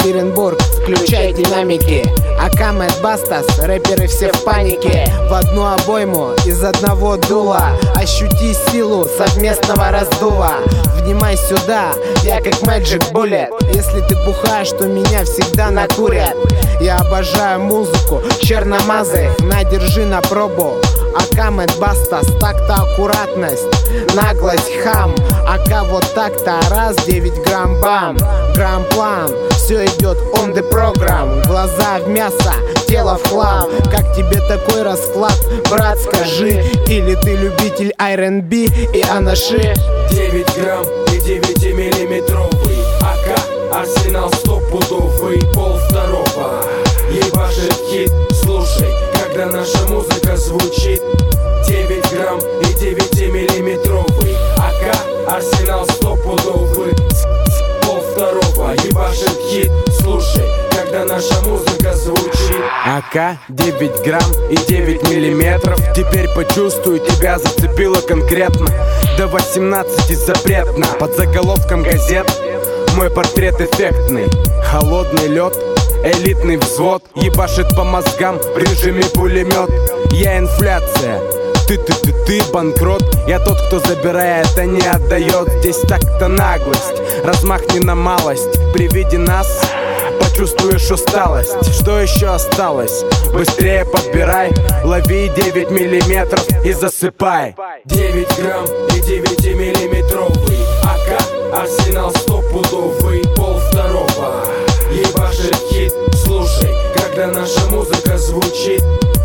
Екатеринбург, включай динамики. АК Мэд Бастас, рэперы все в панике. В одну обойму из одного дула. Ощути силу совместного раздува. Внимай сюда, я как Magic Bullet. Если ты бухаешь, то меня всегда накурят. Я обожаю музыку, черномазых, надержи на пробу. АК Мэд Бастас, так-то аккуратность, наглость, хам. АК вот так-то, раз, 9 грамм, бам. Грамм-план, все идет on the program. Глаза в мясо, тело в хлам. Как тебе такой расклад, брат, скажи? Или ты любитель R&B и анаши? 9 грамм и 9-миллиметровый АК, арсенал стопудовый, полвторого. Ебашит хит, слушай, когда наша музыка звучит. 9 грамм и 9-миллиметровый АК, арсенал стопудовый, полвторого. Ебашит хит, слушай, когда наша музыка звучит. АК 9 грамм и 9 миллиметров. Теперь почувствую, тебя зацепило конкретно. До 18 запретно. Под заголовком газет мой портрет эффектный. Холодный лед, элитный взвод ебашит по мозгам в режиме пулемет. Я инфляция, ты банкрот. Я тот, кто забирает, а не отдает. Здесь так-то наглость, размахни на малость. При виде нас почувствуешь усталость. Что еще осталось? Быстрее подбирай, лови 9 миллиметров и засыпай. 9 грамм и 9-миллиметровый АК, арсенал стопудовый, полвторого. Ебашит хит, слушай, когда наша музыка звучит.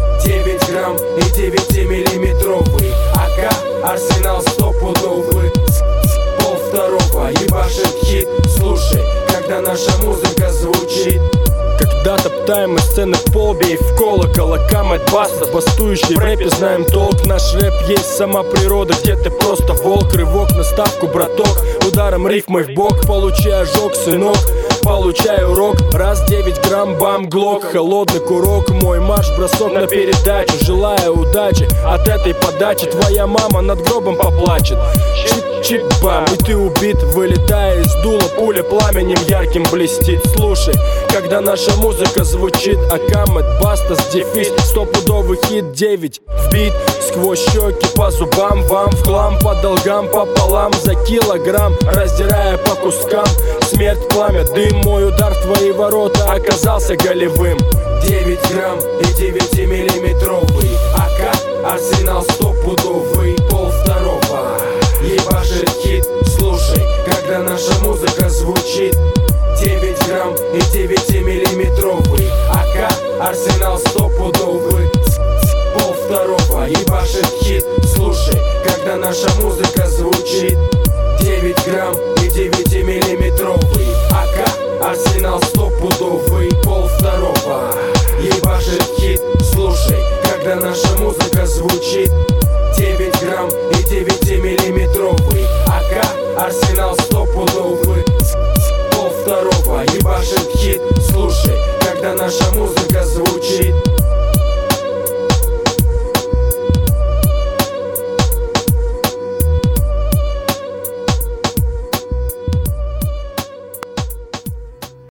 9 грамм и 9-миллиметровый АК, арсенал стопудовый, полвторого. Ебашит хит, слушай, когда наша музыка звучит. Когда топтаем мы сцены побей в колокол, АК Мэд Бастас, бастующий в рэпе, знаем толк. Наш рэп есть сама природа, где ты просто волк. Рывок на ставку, браток, ударом рифмой в бок. Получай ожог, сынок, получай урок. Раз, 9 грамм, бам, глок. Холодный курок, мой марш, бросок на передачу. Желаю удачи от этой подачи. Твоя мама над гробом поплачет. Чик-чик-бам, и ты убит, вылетая из дула. Пуля пламенем ярким блестит. Слушай, когда наша музыка звучит. АК Мэд Бастас, дефис, стопудовый хит. 9 в бит, сквозь щеки по зубам. Вам в хлам, по долгам пополам. За килограмм, раздирая по кускам. Смерть, пламя, дым, мой удар в твои ворота оказался голевым. 9 грамм и 9-миллиметровый АК, арсенал стопудовый, полвторого. Ебашит хит, слушай, когда наша музыка звучит. 9 грамм и 9-миллиметровый АК, арсенал стопудовый, полвторого. Ебашит хит, слушай, когда наша музыка звучит. 9 грамм и 9-миллиметровый АК, арсенал стопудовый, полвторого. Ебашит хит, слушай, когда наша музыка звучит. 9 грамм и 9-миллиметровый АК, арсенал стопудовый, полвторого. Ебашит хит, слушай, когда наша музыка звучит.